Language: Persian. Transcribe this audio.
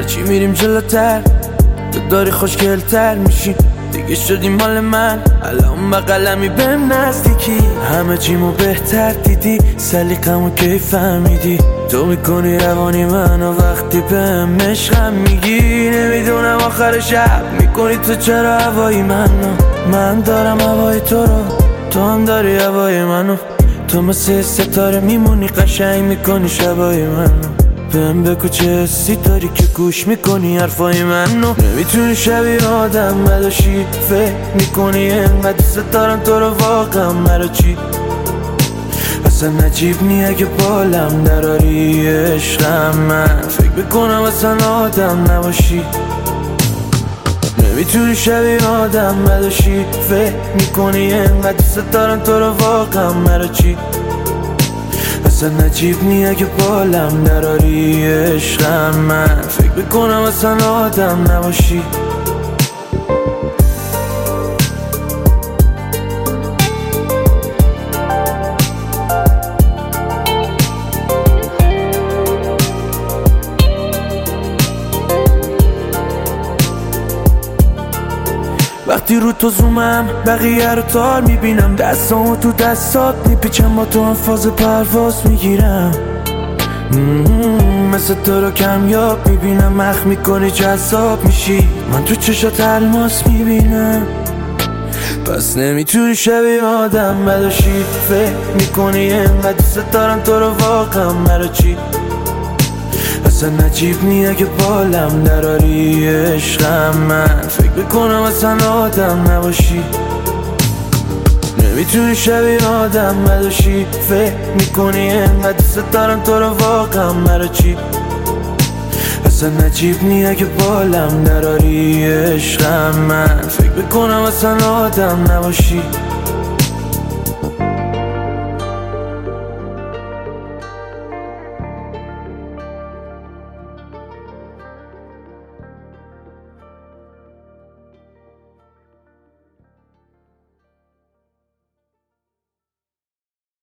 هرچی میریم جلوتر تو داری خوشگلتر میشی، دیگه شدی مال من. الان بقلمی بهم نزدیکی، همه چیمو بهتر دیدی، سلیقمو کی فهمیدی. تو میکنی روانی منو وقتی بهم عشقم میگی. نمیدونم آخر شب میکنی تو چرا هوای منو. من دارم هوای تو رو، تو هم داری هوای منو. تو مثل ستاره میمونی، قشنگ میکنی شبای منو. بهم بگو چه حسی داری که گوش میکنی حرفای منو. نمیتونی شبیه آدم بداشی، فکر میکنی انقدر دوست دارم تو رو واقعا مرا چی. اصلا عجیب نیه که بالم دراری عشقم. من فکر میکنم اصلا آدم نباشی. نمیتونی شبیه آدم بداشی، فکر میکنی انقدر دوست دارم تو رو واقعا مرا چی. اصلا عجیب نیه که بالم دراری عشقم. من فکر میکنم اصلا آدم نباشی. وقتی رو تو زومم بقیه رو تار میبینم، دستامو تو دستات میپیچم، با تو هم فاز پرواز میگیرم. مثل تو رو کمیاب میبینم، مخ میکنی جذاب میشی، من تو چشات الماس میبینم. پس نمیتونی شبیه آدم بداشی، فکر میکنی انقدر دوست دارم تو رو واقعا مرا چی. اصلا عجیب نیه که بالم دراری عشقم. من فکر میکنم اصلا آدم نباشی. نمیتونی شبیه آدم بداشی، فکر میکنی انقدر دوست دارم تو رو واقعا مرا چی. اصلا عجیب نیه که بالم دراری عشقم. من فکر میکنم اصلا آدم نباشی.